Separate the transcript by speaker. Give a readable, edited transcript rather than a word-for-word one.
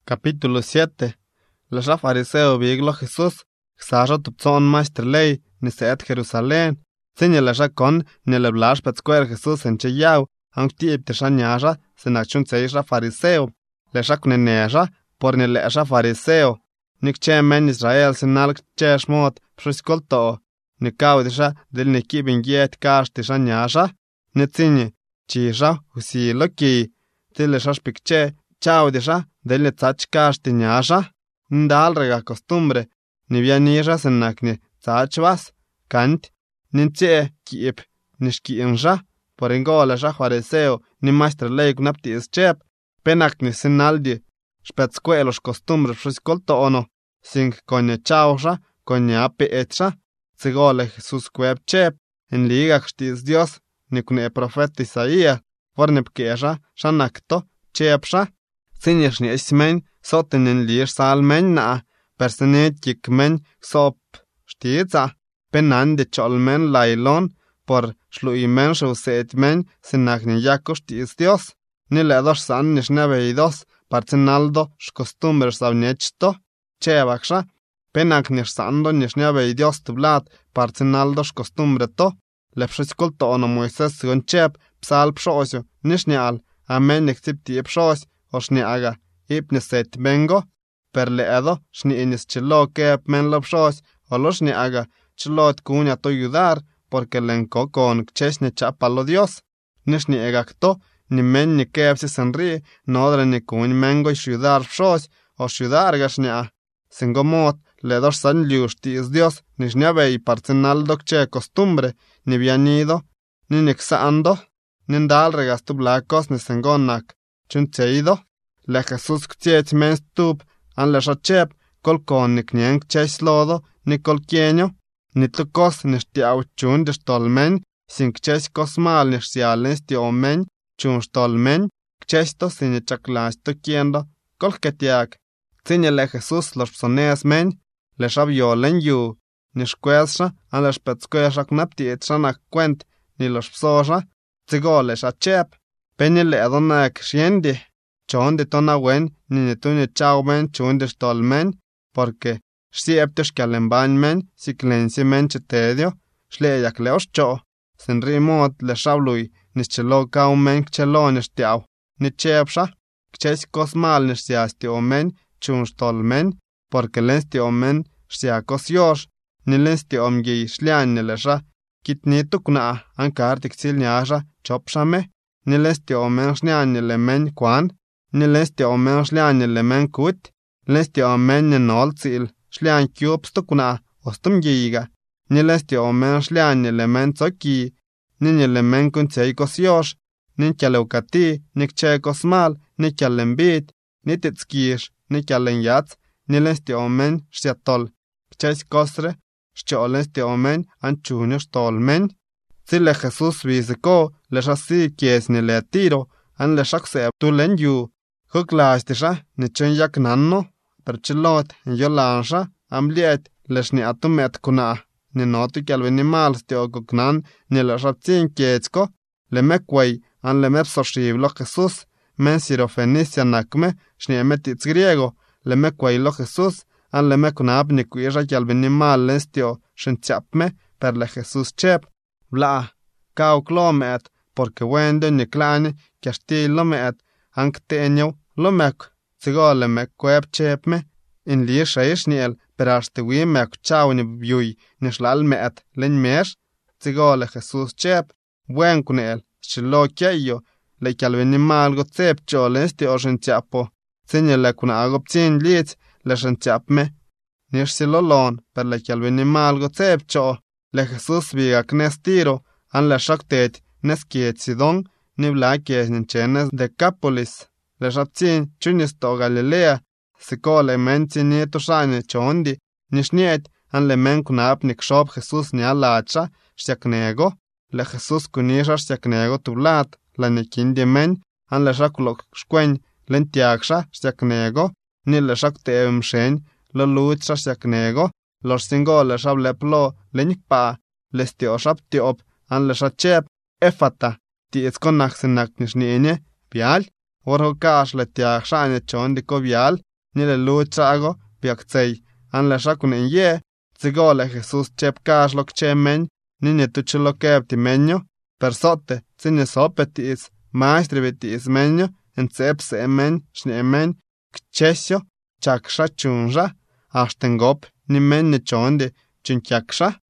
Speaker 1: Capítulo 7. Lesha fariseo biglo Jesús, xasha tupzon maestr ley, ni seet Jerusalén. Tsinya lesha kon, ni leblash petsquer Jesús en cheyaw, aunque tiip te shanyasha, senachun seisha fariseo. Lesha kunenesha, por ni lesha fariseo. Nik che men Israel sinalk che shmot, pshuskolto. Ni kaudisha, del ni kibin yet kash te shanyasha. Ni tsinyi, chisha, husi loki. Tilesha shpikche, chaudisha, del ni tsach kash te nyasha. Ndal rega costumbre, ni vianisha senak ni tsach vas, kant, nintse kiip, nishkiinsha, por ingolesha fariseo, ni maestro ley kunapti ischep, penak ni sinaldi, spetsquelos costumbre pshuskolto ono, sing konye chausha, konye api etcha, zigole Jesús kweb chep, en ligak shtiz Dios, ni kune profeta Isaías, fornepkesha, shanakto, chepsha, sinyesh ni ismen, soten en lish salmen na, personet kikmen, sop, shtiza, penan de cholmen lailon, por shluimen shausetmen, sinak ni yako shtiz Dios, ni ledos san ni shnebeidos, parcenaldo shcostumbre savnechto, chevaksha, penak ni sando ni shnebeidios tublat, parcenaldo shcostumbre to, lepshuskolto ono Moises gon chep, psal pshosyo, nishnial, amen exipti pshos, oshniaga, ipneset bengo, per leedo, shni inis chilo kep men lopshos, oloshniaga, chilot kunya to yudar, porque lenko con chesne chapalo Dios, nishniegakto, ni men ni kep si senri, nodre ni kuny mengo yudar pshos, o yudar gashnia, singomot, ledos san liushtis Dios, nishniabei parcenaldo che costumbre, ni vianido, ni nixando, ni ndal regastu blacos ni sengonak, chunteido, le Jesús ktiet men stup, an le shachep, kolkon ni knienk cheslodo, ni kolkieño, ni tlukos ni shtiaw chun de stolmen, sin kches kosmal ni shtialen stiomen, chun stolmen, kchesto sin ni chaklasto kiendo, kolketiak. Tsinya le Jesús los psoneas men, le shabiolen yu, ni shkwesha, an le shpetskwesha knapti etchanak kwent, ni los psosha, tsigo le shachep, penye le adonak shiendi, chon de tonawen, ni netune chaumen chun de stolmen, porque shsieptesh kalemban men, siklensi men chetedio, shleyak leoscho, sin rimot le shablui, ni chelo kaumen kchelo ni shtiaw, ni chepsha, kches kosmal ni shtiasti omen, chun stolmen, porque lensti omen shtiakos yosh, ni lensti omgi shlian ni lesha, kitni tukna, ankar tiksil nyasha, chopshame, ni lensti omen shlian ni lemen kwan, ni lensti omen shlian ni lemen kut, lensti omen ni nolzil, shlian kyups tukna, ostum giga, ni lensti omen shlian ni lemen tsoki, ni lemen kun tseikos yosh, ni kyaleukati, ni kchekos mal, ni kyalembit, ni titskish, ni kyalen yats, ni lensti omen shtiatol, kches kosre, shcholensti omen anchunyo shtolmen. Zile Jesús visiko, le shasi kies ni le tiro, an le shakse tulen yu, huklastisha, ni chen yak nanno, perchilot, yolansha, amliet, le shni atumet kuna, ni notu kyalvenimal stiokoknan, ni le shapzin kietsko, le mekway, an le mepsoshivlo Jesús, men sirofenicia nakme, shni emetitz griego, le mekwaylo Jesús, an le mekunab ni kuisha kyalvenimal lestio, shinchapme, per le Jesús chep, bla, kao klomet, porque wende ni klani, kyashtil lo met, ankteño, lo mek, zigo le mekweb chepme, in li shaishniel, per ashtiwi mek chau ni byui, ni shlal met, len mesh, zigo le Jesús chep, buen kunel, shilo kyeyo, le kyalvenimal go tsep cho lesti o shinchapo, zinye le kuna agopzin litz, le shinchapme, nish silolon, per le kyalvenimal go tsep cho, le Jesús viga knestiro, an le shaktet, neskiet Sidón, ni blakies ninchenes Decápolis, le shapzin chunisto Galilea, siko le mentzi nieto shane chondi, nishniet, an le men kunap nikshop Jesús ni alacha, shtiaknego, le Jesús kunisha shtiaknego tublat, la nikindi men, an le shakulok shkwen, lentiaksha shtiaknego, ni le shaktev mshen, lo lucha shtiaknego, los singo le shableplo, le nikpa, le stio shaptiop, an le shachep, efata, ti etskonak sinak nishniene, bial, orho kash le tiak shane chon diko bial, ni le lu chago biaktsey an le shakunen ye tsigo le Jesús chep kash lo che men ni ne tu chilo keb ti menyo persote tsine sopetis maestri betis menyo en tsepse men shne men kchesio chaksha chunja ashtengop ni men ne chonde chunchaksha